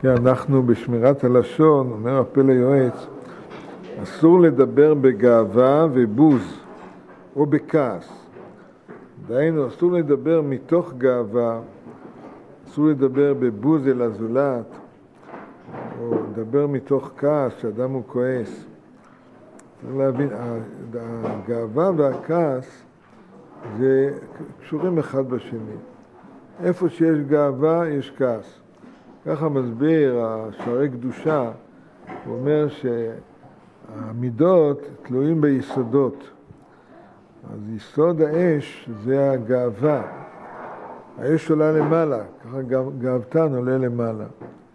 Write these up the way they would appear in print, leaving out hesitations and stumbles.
כן, אנחנו בשמירת הלשון, אומר הפלא יועץ, אסור לדבר בגאווה ובוז או בכעס. דהיינו, אסור לדבר מתוך גאווה, אסור לדבר בבוז אל הזולת, או לדבר מתוך כעס, שאדם הוא כועס. צריך להבין, הגאווה והכעס זה קשורים אחד בשני. איפה שיש גאווה יש כעס. ככה מסביר השערי קדושה, הוא אומר שהמידות תלויים ביסודות. אז יסוד האש זה הגאווה. האש עולה למעלה, ככה גאוותן עולה למעלה.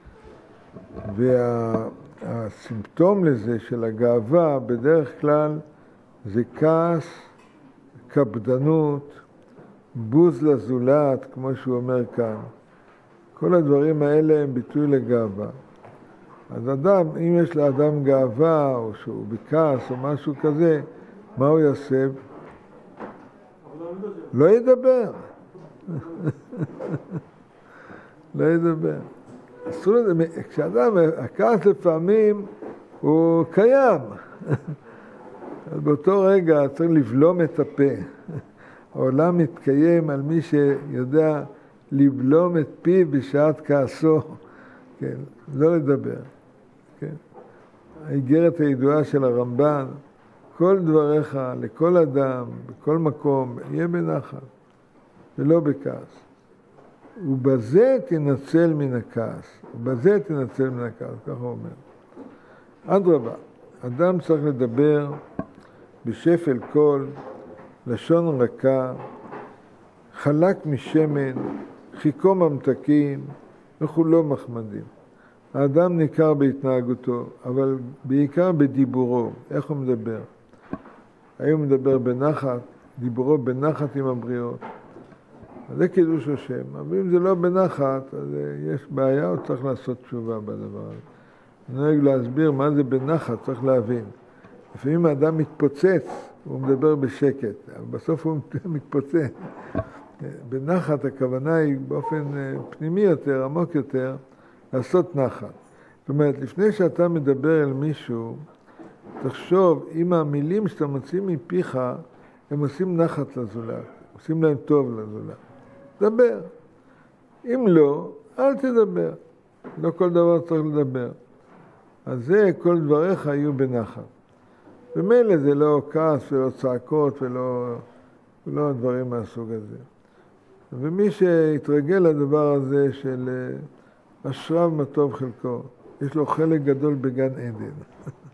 והסימפטום לזה של הגאווה בדרך כלל זה כעס, קפדנות, בוז לזולת, כמו שהוא אומר כאן. כל הדברים האלה הם ביטוי לגאווה. אז אדם, אם יש לאדם גאווה, או שהוא בכעס או משהו כזה, מה הוא יעשה? לא ידבר. לא ידבר. כשאדם, הכעס לפעמים הוא קיים. אז באותו רגע צריך לבלום את הפה. העולם מתקיים על מי שיודע לבלום את פיו בשעת כעסו. כן, לא לדבר. כן. האיגרת הידועה של הרמב"ן, כל דבריך לכל אדם, בכל מקום, יהיה בנחת, ולא בכעס. ובזה תנצל מן הכעס. ובזה תנצל מן הכעס, ככה הוא אומר. אדרבה, אדם צריך לדבר בשפל קול, לשון רכה, חלק משמן, חיקו ממתקים, וכולו מחמדים. האדם ניכר בהתנהגותו, אבל בעיקר בדיבורו. איך הוא מדבר? האם הוא מדבר בנחת, דיבורו בנחת עם הבריות. אז זה קידוש השם. אבל אם זה לא בנחת, אז יש בעיה, הוא צריך לעשות תשובה בדבר הזה. אני נוהג להסביר מה זה בנחת, צריך להבין. לפעמים האדם מתפוצץ, הוא מדבר בשקט, אבל בסוף הוא מתפוצץ. בנחת הכוונה היא באופן פנימי יותר, עמוק יותר, לעשות נחת. זאת אומרת, לפני שאתה מדבר אל מישהו, תחשוב, אם המילים שאתה מוציא מפיך, הם עושים נחת לזולת, עושים להם טוב לזולת. דבר. אם לא, אל תדבר. לא כל דבר צריך לדבר. אז זה, כל דבריך יהיו בנחת. ומילא זה לא כעס ולא צעקות ולא דברים מהסוג הזה. ומי שהתרגל לדבר הזה של אשריו מה טוב חלקו, יש לו חלק גדול בגן עדן.